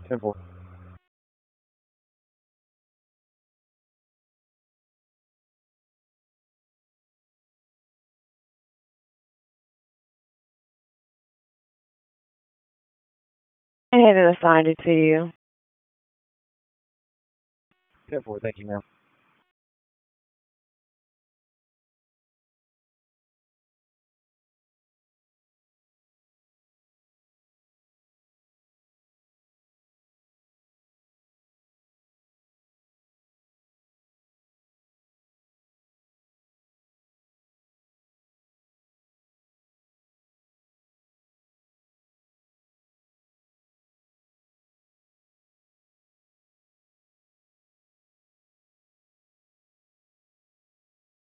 10-4. I had it assigned it to you. 10-4, thank you, ma'am.